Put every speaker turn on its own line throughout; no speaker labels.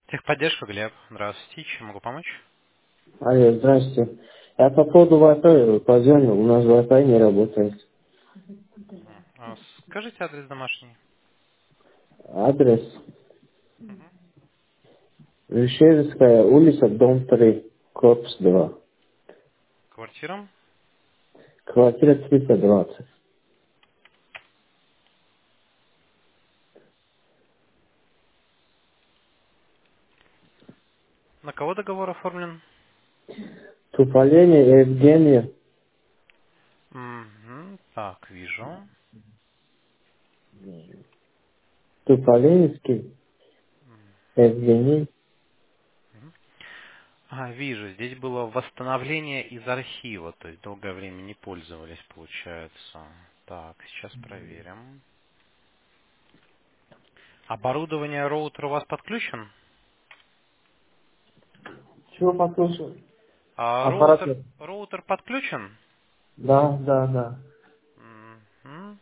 Техподдержка, Глеб. Здравствуйте. Чем могу помочь?
Алло, здравствуйте. Я по поводу Wi-Fi позвонил, у нас Wi-Fi не работает.
Скажите адрес домашний.
Адрес
Мгм.
Ришевская улица, дом 3, корпус 2.
Квартира.
Квартира 320.
На кого договор оформлен?
Туполение Евгения.
Мгм. Так, вижу.
Туполенский Евгений.
Вижу. Здесь было восстановление из архива, то есть долгое время не пользовались, получается. Так, сейчас проверим. Оборудование роутера у вас подключен?
Чего послушал? Аппарат.
Роутер подключен?
Да, да, да.
Мгм.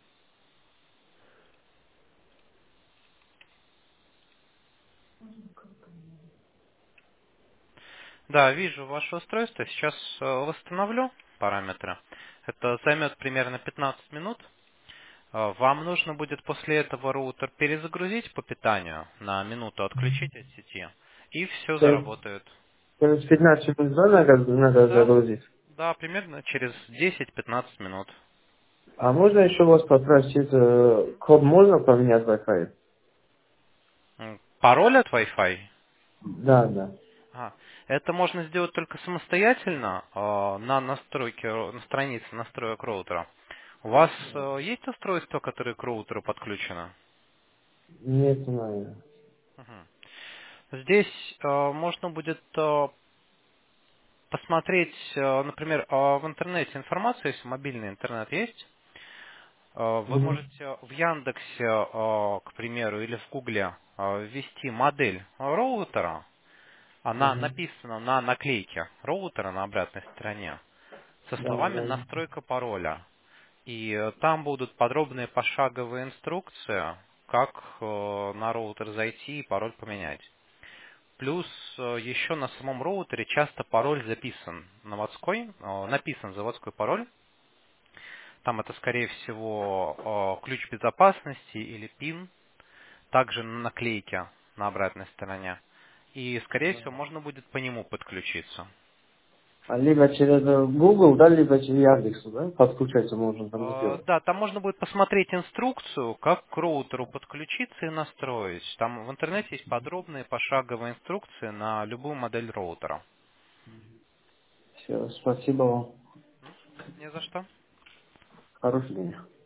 Да, вижу ваше устройство. Сейчас восстановлю параметры. Это займет примерно 15 минут. Вам нужно будет после этого роутер перезагрузить по питанию, на минуту отключить от сети, и все
Через
заработает.
через 15 минут, да, надо
Да,
загрузить?
да, примерно через 10-15 минут.
А можно еще вас попросить, код можно поменять Wi-Fi?
Пароль от Wi-Fi?
Да, да.
А, это можно сделать только самостоятельно на настройке, на странице настроек роутера. У вас есть устройство, которое к роутеру подключено?
Нет, наверное.
Мгм. Здесь можно будет посмотреть, например, в интернете информацию, если мобильный интернет есть. Вы
Мгм.
можете в Яндексе, к примеру, или в Гугле ввести модель роутера. Она
Мгм.
написана на наклейке роутера на обратной стороне со
Да,
словами
да.
«настройка пароля». И там будут подробные пошаговые инструкции, как на роутер зайти и пароль поменять. Плюс еще на самом роутере часто пароль записан заводской, написан заводской пароль. Там это, скорее всего, ключ безопасности или пин, также на наклейке на обратной стороне. И, скорее всего, можно будет по нему подключиться.
А либо через Google, да, либо через Яндекс, да, подключаться можно там сделать.
Да, там можно будет посмотреть инструкцию, как к роутеру подключиться и настроить. Там в интернете есть подробные пошаговые инструкции на любую модель роутера.
Все, спасибо вам.
Не за что.
Хороший день.